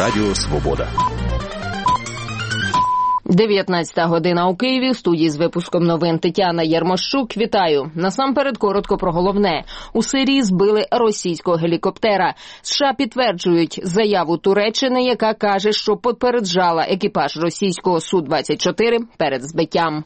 Радіо Свобода. 19 година у Києві. В студії з випуском новин Тетяна Єрмощук. Вітаю. Насамперед коротко про головне. У Сирії збили російського гелікоптера. США підтверджують заяву Туреччини, яка каже, що попереджала екіпаж російського Су-24 перед збиттям.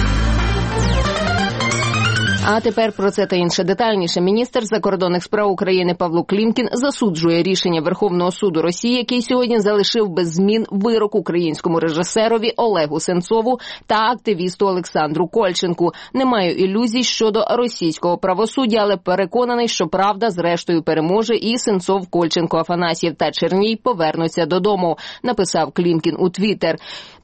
А тепер про це та інше детальніше. Міністр закордонних справ України Павло Клімкін засуджує рішення Верховного суду Росії, який сьогодні залишив без змін вирок українському режисерові Олегу Сенцову та активісту Олександру Кольченку. Не маю ілюзій щодо російського правосуддя, але переконаний, що правда зрештою переможе і Сенцов, Кольченко, Афанасьєв та Черній повернуться додому, написав Клімкін у Твіттер.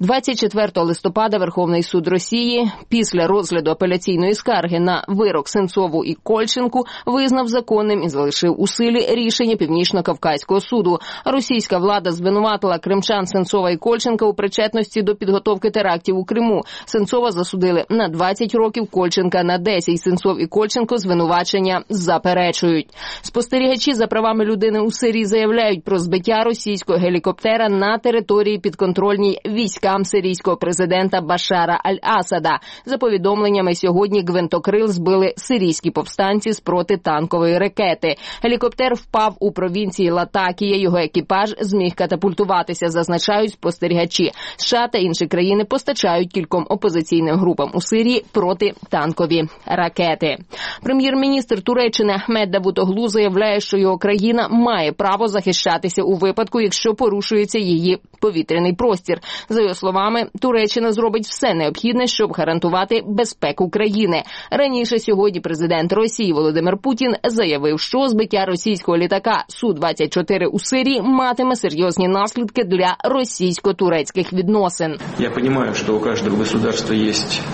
24 листопада Верховний суд Росії після розгляду апеляційної скарги на вирок Сенцову і Кольченку визнав законним і залишив у силі рішення Північно-Кавказького суду. Російська влада звинуватила кримчан Сенцова і Кольченка у причетності до підготовки терактів у Криму. Сенцова засудили на 20 років, Кольченка на 10. Сенцов і Кольченко звинувачення заперечують. Спостерігачі за правами людини у Сирії заявляють про збиття російського гелікоптера на території підконтрольній військам сирійського президента Башара Аль-Асада. За повідомленнями, сьогодні гвинтокрил збили сирійські повстанці з протитанкової ракети. Гелікоптер впав у провінції Латакія. Його екіпаж зміг катапультуватися, зазначають спостерігачі. США та інші країни постачають кільком опозиційним групам у Сирії протитанкові ракети. Прем'єр-міністр Туреччини Ахмед Давутоглу заявляє, що його країна має право захищатися у випадку, якщо порушується її повітряний простір. За його словами, Туреччина зробить все необхідне, щоб гарантувати безпеку країни. Раніше сьогодні президент Росії Володимир Путін заявив, що збиття російського літака Су-24 у Сирії матиме серйозні наслідки для російсько-турецьких відносин. Я розумію, що у кожного государства є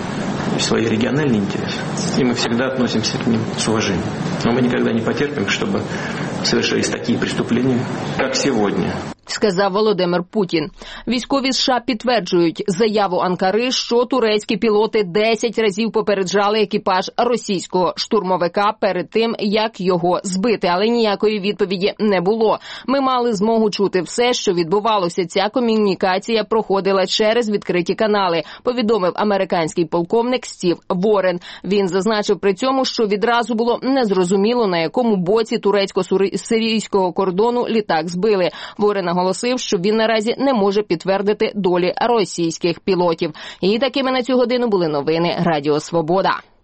свои региональные интересы, и мы всегда относимся к ним с уважением. Но мы никогда не потерпим, чтобы совершались такие преступления, как сегодня. Сказав Володимир Путін. Військові США підтверджують заяву Анкари, що турецькі пілоти 10 разів попереджали екіпаж російського штурмовика перед тим, як його збити, але ніякої відповіді не було. Ми мали змогу чути все, що відбувалося. Ця комунікація проходила через відкриті канали, повідомив американський полковник Стів Ворен. Він зазначив при цьому, що відразу було незрозуміло, на якому боці турецько-сирійського кордону літак збили. Ворен наголосив, що він наразі не може підтвердити долі російських пілотів. І такими на цю годину були новини Радіо Свобода.